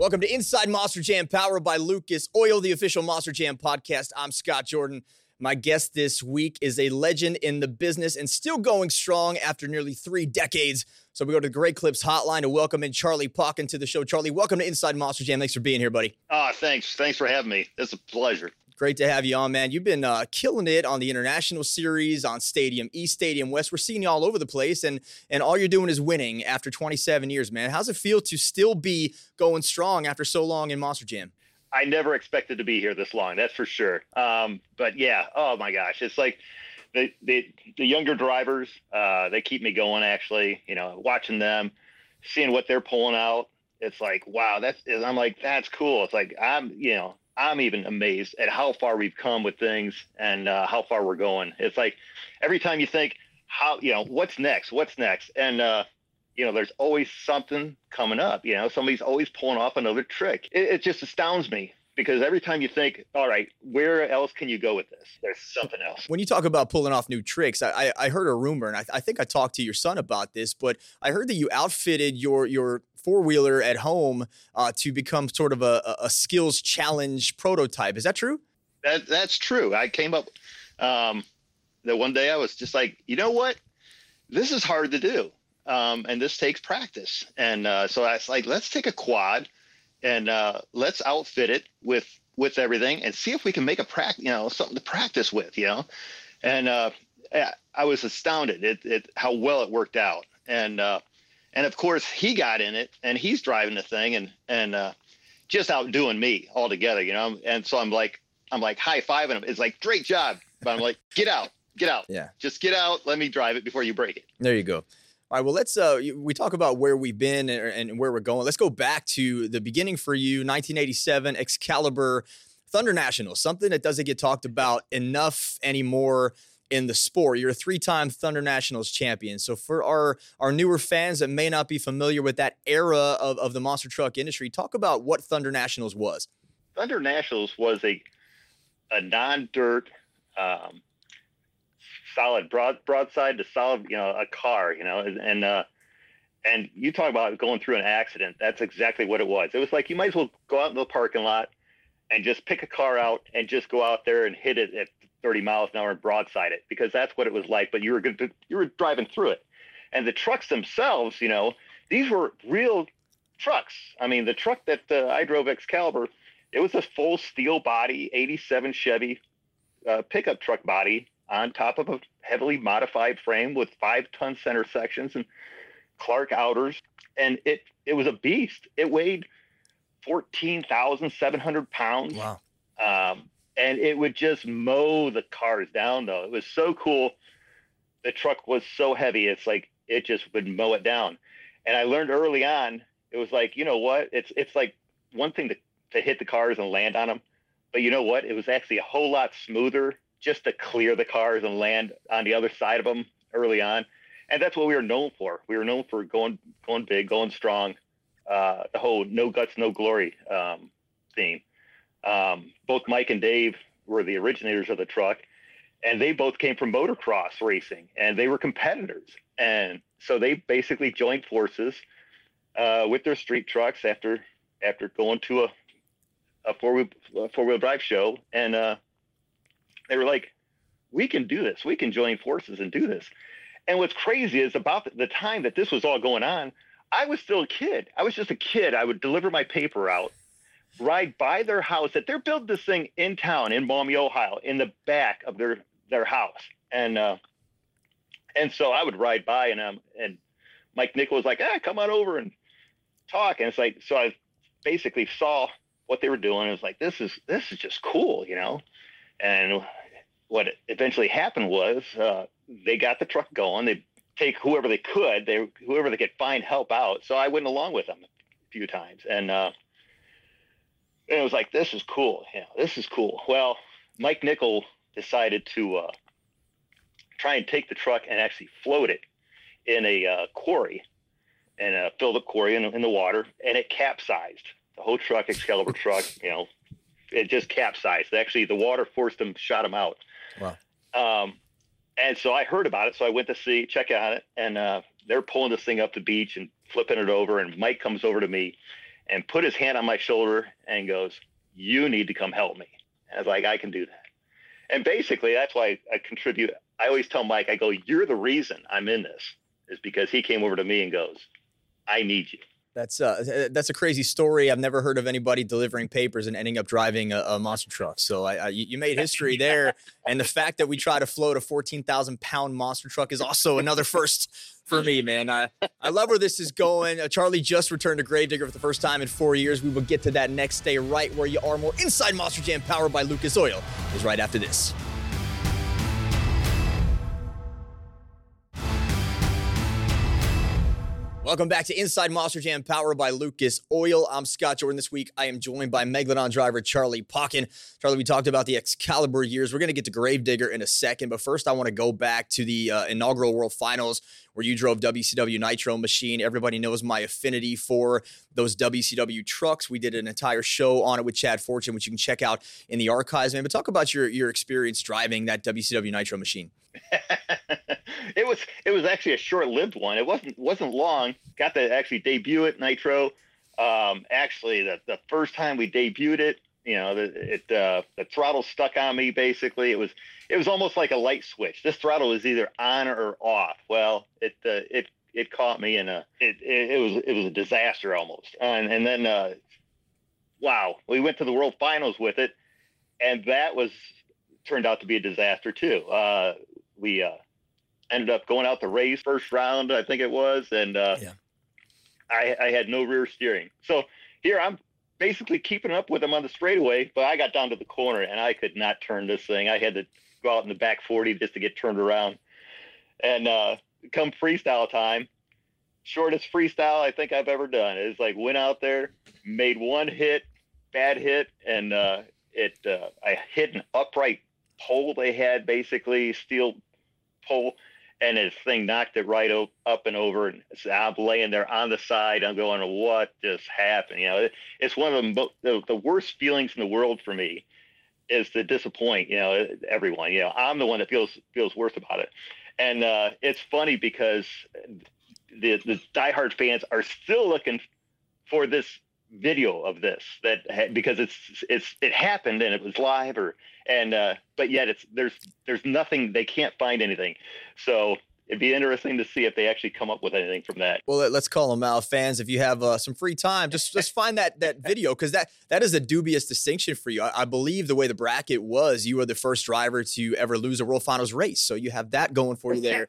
Welcome to Inside Monster Jam, powered by Lucas Oil, the official Monster Jam podcast. I'm Scott Jordan. My guest this week is a legend in the business and still going strong after nearly 3 decades. So we go to the Great Clips hotline to welcome in Charlie Pauken to the show. Charlie, welcome to Inside Monster Jam. Thanks for being here, buddy. Thanks. Thanks for having me. It's a pleasure. Great to have you on, man. You've been killing it on the International Series, on Stadium East, Stadium West. We're seeing you all over the place, and all you're doing is winning after 27 years, man. How's it feel to still be going strong after so long in Monster Jam? I never expected to be here this long, that's for sure. But yeah, oh my gosh, it's like the younger drivers, they keep me going, actually. You know, watching them, seeing what they're pulling out. It's like, wow, I'm like, that's cool. It's like, I'm even amazed at how far we've come with things and how far we're going. It's like every time you think, what's next? And, there's always something coming up. Somebody's always pulling off another trick. It just astounds me because every time you think, all right, where else can you go with this? There's something else. When you talk about pulling off new tricks, I heard a rumor, and I think I talked to your son about this, but I heard that you outfitted your four-wheeler at home to become sort of a skills challenge prototype. Is that true? That's true. I came up that one day I was just like, you know what? This is hard to do. And this takes practice. And so I was like, let's take a quad and let's outfit it with everything and see if we can make something to practice with, And I was astounded at how well it worked out. And of course he got in it and he's driving the thing and just outdoing me altogether, And so I'm like high-fiving him. It's like, great job. But I'm like, get out. Yeah. Just get out. Let me drive it before you break it. There you go. All right, well, let's we talk about where we've been and where we're going. Let's go back to the beginning for you, 1987, Excalibur Thunder Nationals, something that doesn't get talked about enough anymore in the sport. You're a 3-time Thunder Nationals champion. So for our newer fans that may not be familiar with that era of the monster truck industry, talk about what Thunder Nationals was. Thunder Nationals was a non-dirt, solid broadside to solid, a car, and you talk about going through an accident. That's exactly what it was. It was like, you might as well go out in the parking lot and just pick a car out and just go out there and hit it at 30 miles an hour and broadside it, because that's what it was like. But you were driving through it, and the trucks themselves, these were real trucks. I mean, the truck that I drove, Excalibur, it was a full steel body, 87 Chevy pickup truck body, on top of a heavily modified frame with 5-ton center sections and Clark outers. And it was a beast. It weighed 14,700 pounds. Wow. And it would just mow the cars down, though. It was so cool. The truck was so heavy. It's like, it just would mow it down. And I learned early on, it was like, you know what? It's like one thing to hit the cars and land on them. But you know what? It was actually a whole lot smoother just to clear the cars and land on the other side of them early on. And that's what we were known for. We were known for going big, going strong, the whole no guts, no glory theme. Both Mike and Dave were the originators of the truck, and they both came from motocross racing, and they were competitors. And so they basically joined forces with their street trucks after going to a four-wheel drive show. And they were like, we can do this. We can join forces and do this. And what's crazy is about the time that this was all going on, I was still a kid. I was just a kid. I would deliver my paper out, ride by their house. That they're building this thing in town in Maumee, Ohio, in the back of their house. And so I would ride by, and Mike Nickel was like, come on over and talk. And it's like, so I basically saw what they were doing. It was like, this is just cool, And what eventually happened was they got the truck going. They take whoever they could, whoever they could find help out. So I went along with them a few times, and it was like, this is cool. This is cool. Well, Mike Nickel decided to try and take the truck and actually float it in a quarry, and fill the quarry in the water, and it capsized. The whole truck, Excalibur truck, it just capsized. Actually, the water forced them, shot them out. Wow. And so I heard about it. So I went to check on it, and they're pulling this thing up the beach and flipping it over. And Mike comes over to me, and put his hand on my shoulder and goes, "You need to come help me." And I was like, "I can do that." And basically, that's why I contribute. I always tell Mike, I go, "You're the reason I'm in this," is because he came over to me and goes, "I need you." That's a crazy story. I've never heard of anybody delivering papers and ending up driving a monster truck. So you made history there. And the fact that we try to float a 14,000-pound monster truck is also another first for me, man. I love where this is going. Charlie just returned to Gravedigger for the first time in 4 years. We will get to that next day right where you are. More Inside Monster Jam powered by Lucas Oil is right after this. Welcome back to Inside Monster Jam, powered by Lucas Oil. I'm Scott Jordan. This week, I am joined by Megalodon driver Charlie Pauken. Charlie, we talked about the Excalibur years. We're going to get to Gravedigger in a second, but first, I want to go back to the inaugural World Finals where you drove WCW Nitro Machine. Everybody knows my affinity for those WCW trucks. We did an entire show on it with Chad Fortune, which you can check out in the archives, man. But talk about your experience driving that WCW Nitro Machine. It was actually a short-lived one. It wasn't long. Got to actually debut at Nitro. Actually, the first time we debuted it, the throttle stuck on me. Basically, it was almost like a light switch. This throttle was either on or off. Well, it caught me, and it was a disaster almost. And then wow, we went to the World Finals with it, and that turned out to be a disaster too. We ended up going out the race first round, I think it was, and I had no rear steering. So here I'm basically keeping up with him on the straightaway, but I got down to the corner and I could not turn this thing. I had to go out in the back 40 just to get turned around. And come freestyle time, shortest freestyle I think I've ever done. It's like went out there, made one bad hit, and I hit an upright pole they had, basically steel pole, and this thing knocked it right up and over. And so I'm laying there on the side. I'm going, what just happened? It's one of the worst feelings in the world for me is to disappoint, everyone. I'm the one that feels worse about it. And it's funny because the diehard fans are still looking for this video of this because it happened and it was live but yet there's nothing. They can't find anything. So it'd be interesting to see if they actually come up with anything from that. Well, let's call them out. Fans, if you have some free time, just find that video, because that is a dubious distinction for you. I believe the way the bracket was, you were the first driver to ever lose a World Finals race. So you have that going for you there.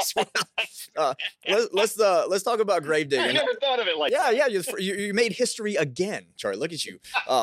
Let's talk about Gravedigger. I never thought of it like that. Yeah, you made history again, Charlie. Look at you.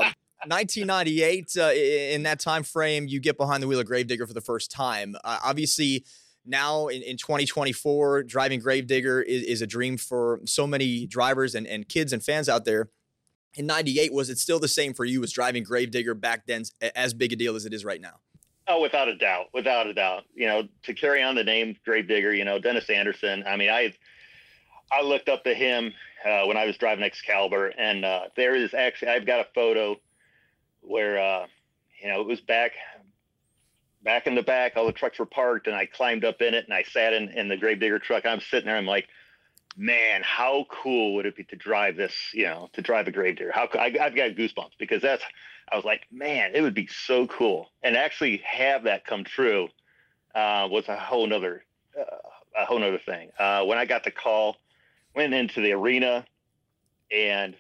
1998, in that time frame, you get behind the wheel of Gravedigger for the first time. Obviously, now in 2024, driving Gravedigger is a dream for so many drivers and kids and fans out there. In 98, was it still the same for you as driving Gravedigger back then, as big a deal as it is right now? Oh, without a doubt. To carry on the name Gravedigger, Dennis Anderson. I mean, I looked up to him when I was driving Excalibur, and there is actually, I've got a photo where, it was back in the back, all the trucks were parked, and I climbed up in it and I sat in the Gravedigger truck. I'm sitting there, I'm like, man, how cool would it be to drive this, to drive a Gravedigger? I've got goosebumps because I was like, man, it would be so cool. And actually have that come true was a whole nother thing. When I got the call, went into the arena, and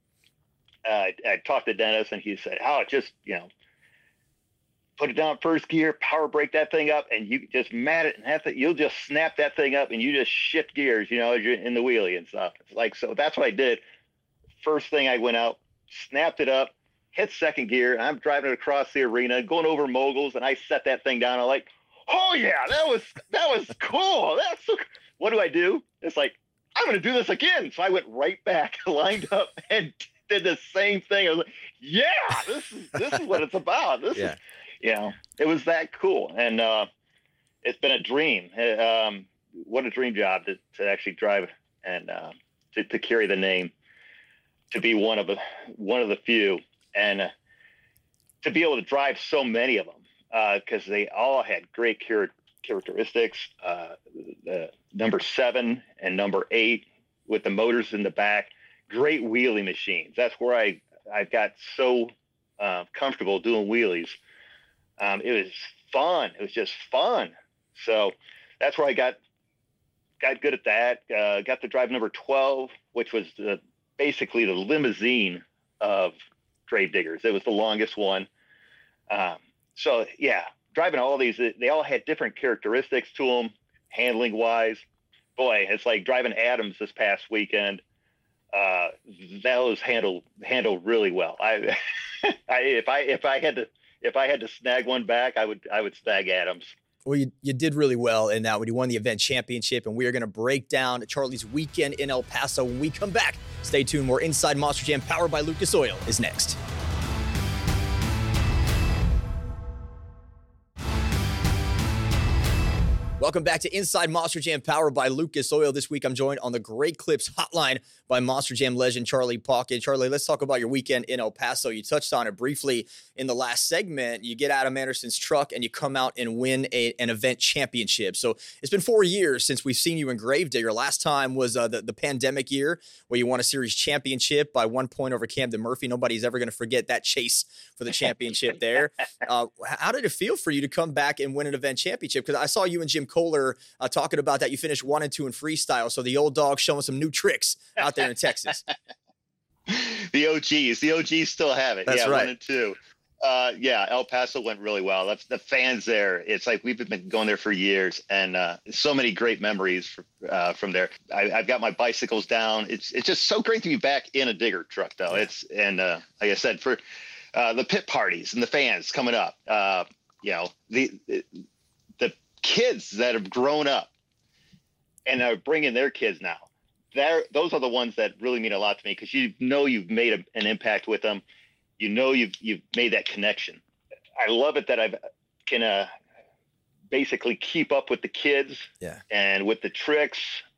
I talked to Dennis, and he said, just, put it down first gear, power brake that thing up, and you just mat it, and you'll just snap that thing up, and you just shift gears, as you're in the wheelie and stuff. It's like, so that's what I did. First thing, I went out, snapped it up, hit second gear, and I'm driving it across the arena, going over moguls, and I set that thing down. I'm like, oh yeah, that was cool. That's so cool. What do? It's like, I'm going to do this again. So I went right back, lined up, and did the same thing. I was like, yeah, this is what it's about. It was that cool. And it's been a dream. What a dream job to actually drive and to carry the name, to be one of the few, and to be able to drive so many of them, because they all had great characteristics. The number 7 and number 8 with the motors in the back, great wheelie machines. That's where I got so comfortable doing wheelies. It was fun. It was just fun. So that's where I got good at that. Got to drive number 12, which was basically the limousine of Gravediggers. It was the longest one. So yeah, driving all these, they all had different characteristics to them, handling wise. Boy, it's like driving Adams this past weekend. That was handled really well. If I had to snag one back, I would snag Adams. Well, you did really well in that when you won the event championship, and we are going to break down Charlie's weekend in El Paso when we come back. Stay tuned. More Inside Monster Jam powered by Lucas Oil is next. Welcome back to Inside Monster Jam, powered by Lucas Oil. This week, I'm joined on the Great Clips hotline by Monster Jam legend Charlie Pauken. Charlie, let's talk about your weekend in El Paso. You touched on it briefly in the last segment. You get Adam Anderson's truck and you come out and win an event championship. So it's been 4 years since we've seen you in Gravedigger. Last time was the pandemic year where you won a series championship by 1 point over Camden Murphy. Nobody's ever going to forget that chase for the championship there. How did it feel for you to come back and win an event championship? Because I saw you and Jim Kohler talking about that. You finished 1 and 2 in freestyle. So the old dog showing some new tricks out there in Texas. The OGs still have it. That's yeah, right. 1 and 2. Yeah, El Paso went really well. That's the fans there. It's like we've been going there for years, and so many great memories from there. I've got my bicycles down. It's just so great to be back in a digger truck, though. Like I said, for the pit parties and the fans coming up. The kids that have grown up and are bringing their kids now. Those are the ones that really mean a lot to me, because you've made an impact with them. You've made that connection. I love it that I can basically keep up with the kids, and with the tricks,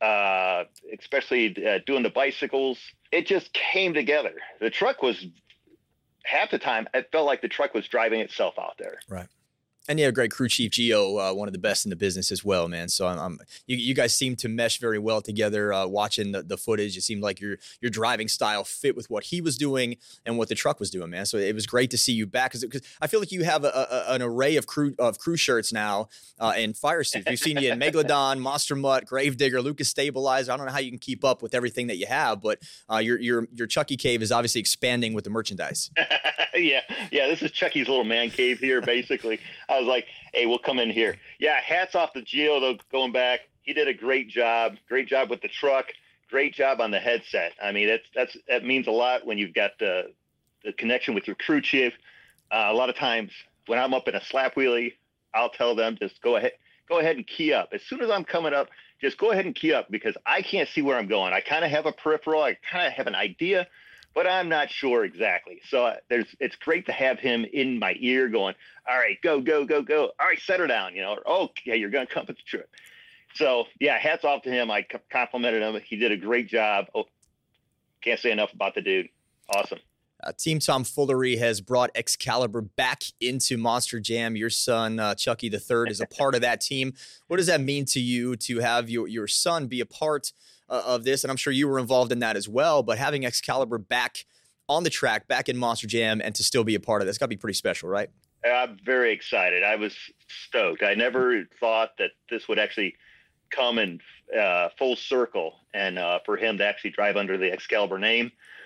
especially doing the bicycles. It just came together. The truck was, half the time, it felt like the truck was driving itself out there. Right. And you have great crew chief, Gio, one of the best in the business as well, man. So you guys seem to mesh very well together. Watching the footage, it seemed like your driving style fit with what he was doing and what the truck was doing, man. So it was great to see you back, because I feel like you have an array of crew shirts now and fire suits. We've seen you in Megalodon, Monster Mutt, Gravedigger, Lucas Stabilizer. I don't know how you can keep up with everything that you have, but your Chucky cave is obviously expanding with the merchandise. Yeah. This is Chucky's little man cave here, basically. I was like, hey, we'll come in here. Yeah, hats off to Gio, though, going back. He did a great job. Great job with the truck. Great job on the headset. I mean, that means a lot when you've got the connection with your crew chief. A lot of times when I'm up in a slap wheelie, I'll tell them, just go ahead and key up. As soon as I'm coming up, just go ahead and key up, because I can't see where I'm going. I kind of have a peripheral. I kind of have an idea, but I'm not sure exactly. So it's great to have him in my ear going, all right, go. All right, set her down, okay, you're going to come with the trip. So yeah, hats off to him. I complimented him. He did a great job. Oh, can't say enough about the dude. Awesome. Team Tomfoolery has brought Excalibur back into Monster Jam. Your son, Chucky the Third, is a part of that team. What does that mean to you to have your son be a part of this? And I'm sure you were involved in that as well, but having Excalibur back on the track, back in Monster Jam, and to still be a part of this, got to be pretty special, right? I'm very excited. I was stoked. I never thought that this would actually come in full circle, and for him to actually drive under the Excalibur name.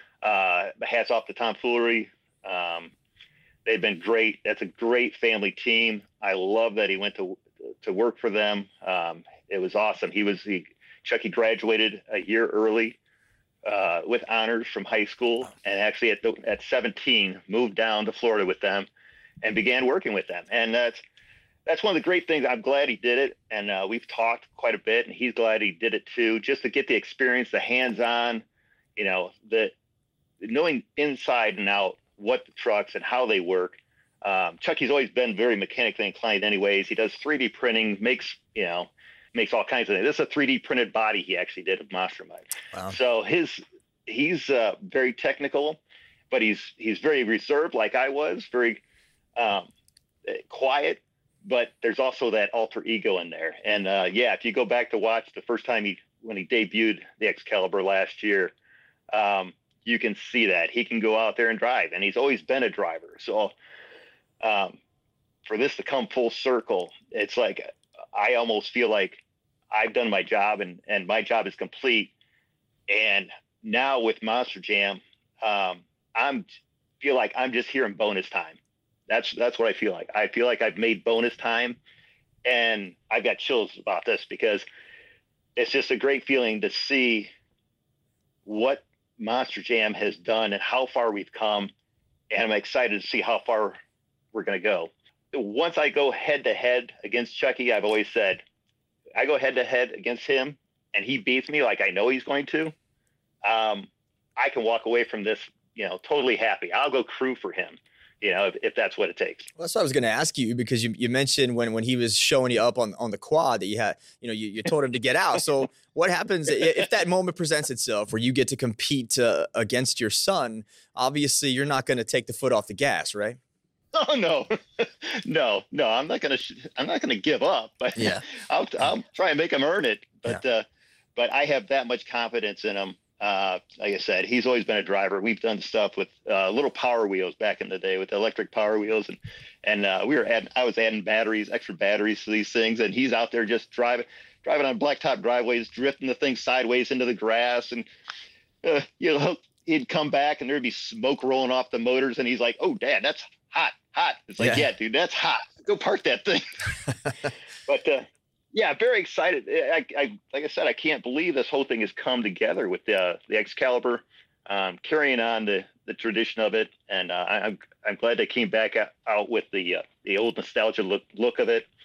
Hats off to Tomfoolery. They've been great. That's a great family team. I love that he went to work for them. It was awesome. Chucky graduated a year early with honors from high school, and actually at 17 moved down to Florida with them and began working with them. And that's one of the great things. I'm glad he did it, and we've talked quite a bit, and he's glad he did it too, just to get the experience, the hands-on, the knowing inside and out what the trucks and how they work. Chucky's always been very mechanically inclined anyways. He does 3D printing, makes all kinds of things. This is a 3D printed body he actually did of Monster Mutt. Wow. So he's very technical, but he's very reserved, like I was, very quiet, but there's also that alter ego in there. And if you go back to watch the first time when he debuted the Excalibur last year, You can see that he can go out there and drive, and he's always been a driver. So for this to come full circle, it's like I almost feel like I've done my job, and my job is complete. And now with Monster Jam, feel like I'm just here in bonus time. That's what I feel like. I feel like I've made bonus time, and I've got chills about this because it's just a great feeling to see what Monster Jam has done and how far we've come. And I'm excited to see how far we're going to go. Once I go head to head against Chucky, I've always said, I go head to head against him and he beats me like I know he's going to, I can walk away from this, totally happy. I'll go crew for him, if that's what it takes. Well, that's what I was going to ask you, because you mentioned when he was showing you up on the quad that you had, you told him to get out. So what happens if that moment presents itself where you get to compete against your son? Obviously, you're not going to take the foot off the gas, right? Oh no, no. I'm not gonna give up, but yeah, I'll try and make him earn it. But I have that much confidence in him. Like I said, he's always been a driver. We've done stuff with little Power Wheels back in the day with electric Power Wheels, and I was adding extra batteries to these things, and he's out there just driving on blacktop driveways, drifting the thing sideways into the grass, and he'd come back and there'd be smoke rolling off the motors, and he's like, "Oh, Dad, that's hot." It's like, yeah, dude, that's hot. Go park that thing. But yeah, very excited. I like I said, I can't believe this whole thing has come together with the Excalibur, carrying on the tradition of it, and I'm glad they came back out with the old nostalgia look of it.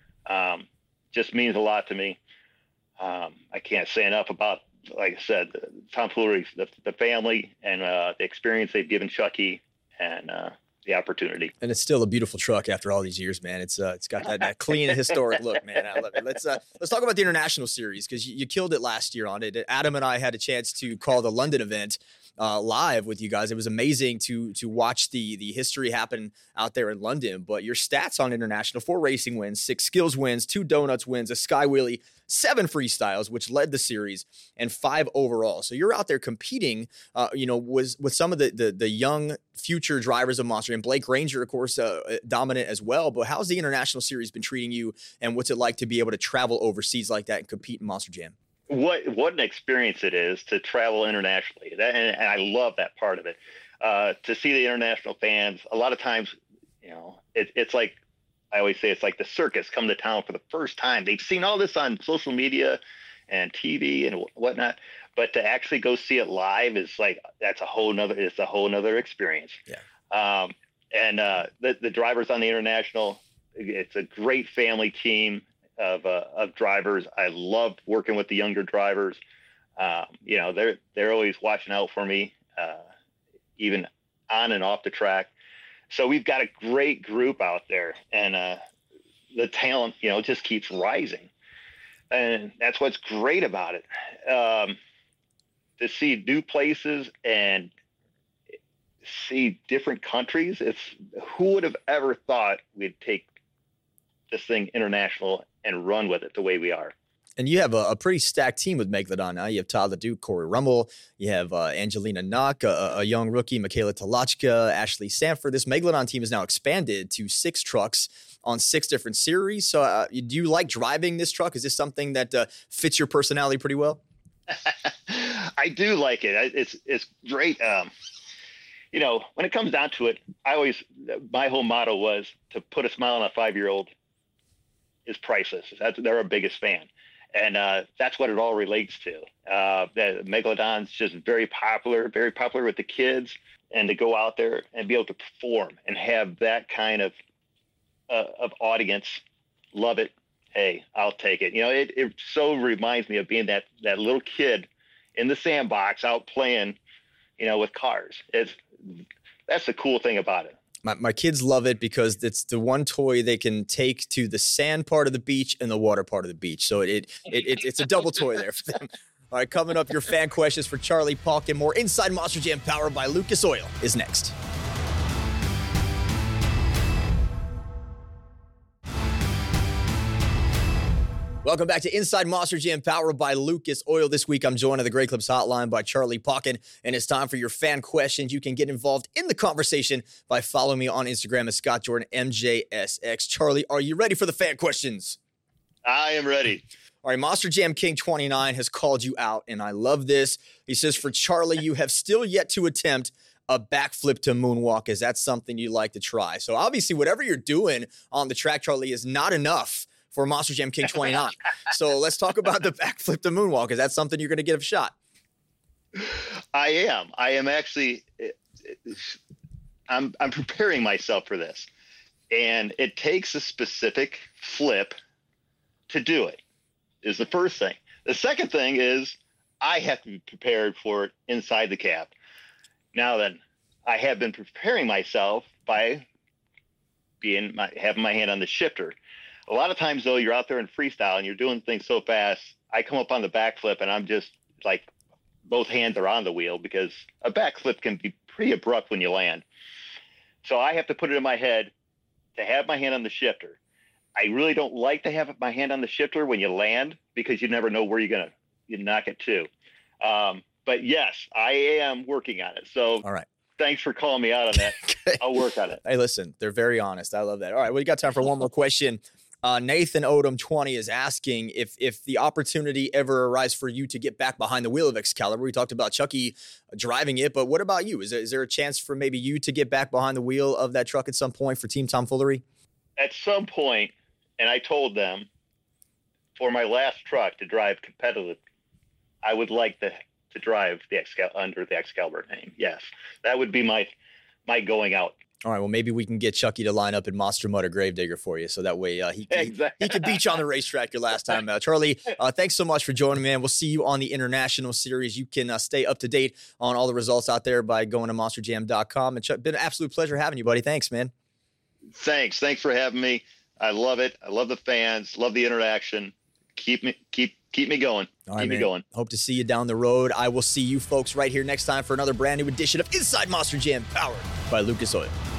Just means a lot to me. I can't say enough about, like I said, Tom Flury, the family, and the experience they've given Chucky, and the opportunity. And it's still a beautiful truck after all these years, man. It's got that clean, historic look, man. I love it. Let's talk about the International Series, because you killed it last year on it. Adam and I had a chance to call the London event live with you guys. It was amazing to watch the history happen out there in London. But your stats on International: 4 racing wins, 6 skills wins, 2 donuts wins, a sky wheelie, 7 freestyles, which led the series, and 5 overall. So you're out there competing, with some of the young future drivers of Monster, and Blake Ranger, of course, dominant as well. But how's the International Series been treating you, and what's it like to be able to travel overseas like that and compete in Monster Jam? What an experience it is to travel internationally, and I love that part of it. To see the international fans, a lot of times, it's like, I always say, it's like the circus come to town for the first time. They've seen all this on social media and TV and whatnot, but to actually go see it live is like, it's a whole nother experience. Yeah. And the drivers on the International, it's a great family team of drivers. I love working with the younger drivers. They're always watching out for me, even on and off the track. So we've got a great group out there, and the talent, just keeps rising. And that's what's great about it. To see new places and see different countries. Who would have ever thought we'd take this thing international and run with it the way we are? And you have a pretty stacked team with Megalodon now. You have Todd LeDuc, Corey Rummel. You have Angelina Knock, a young rookie, Michaela Talachka, Ashley Sanford. This Megalodon team is now expanded to 6 trucks on 6 different series. So do you like driving this truck? Is this something that fits your personality pretty well? I do like it. It's great. When it comes down to it, my whole motto was to put a smile on a 5-year-old is priceless. They're our biggest fan. And that's what it all relates to. The Megalodon's just very popular with the kids, and to go out there and be able to perform and have that kind of audience love it. Hey, I'll take it. It so reminds me of being that little kid in the sandbox out playing, with cars. That's the cool thing about it. My kids love it because it's the one toy they can take to the sand part of the beach and the water part of the beach. So it's a double toy there for them. All right, coming up, your fan questions for Charlie Paulk and more Inside Monster Jam, powered by Lucas Oil, is next. Welcome back to Inside Monster Jam, powered by Lucas Oil. This week, I'm joined on the Great Clips Hotline by Charlie Pauken, and it's time for your fan questions. You can get involved in the conversation by following me on Instagram at Scott Jordan MJSX. Charlie, are you ready for the fan questions? I am ready. All right, Monster Jam King 29 has called you out, and I love this. He says, for Charlie, you have still yet to attempt a backflip to moonwalk. Is that something you'd like to try? So obviously, whatever you're doing on the track, Charlie, is not enough for Monster Jam King 29. So let's talk about the backflip to moonwalk. Is that something you're going to give a shot? I am actually, I'm preparing myself for this. And it takes a specific flip to do it, is the first thing. The second thing is I have to be prepared for it inside the cab. Now then, I have been preparing myself by having my hand on the shifter. A lot of times, though, you're out there in freestyle and you're doing things so fast. I come up on the backflip and I'm just like both hands are on the wheel because a backflip can be pretty abrupt when you land. So I have to put it in my head to have my hand on the shifter. I really don't like to have my hand on the shifter when you land because you never know where you knock it to. But yes, I am working on it. So all right. Thanks for calling me out on that. Okay. I'll work on it. Hey, listen, they're very honest. I love that. All right, we got time for one more question. Nathan Odom 20 is asking if the opportunity ever arises for you to get back behind the wheel of Excalibur. We talked about Chucky driving it, but what about you? Is there a chance for maybe you to get back behind the wheel of that truck at some point for Team Tomfoolery? At some point, and I told them for my last truck to drive competitive, I would like to drive under the Excalibur name. Yes, that would be my going out. All right, well, maybe we can get Chucky to line up in Monster Mud or Gravedigger for you, so that way he can beat you on the racetrack your last time. Charlie, thanks so much for joining me, man. We'll see you on the International Series. You can stay up to date on all the results out there by going to monsterjam.com. It's been an absolute pleasure having you, buddy. Thanks, man. Thanks for having me. I love it. I love the fans. Love the interaction. Keep me going. All right, keep me going. Hope to see you down the road. I will see you folks right here next time for another brand new edition of Inside Monster Jam, powered by Lucas Oil.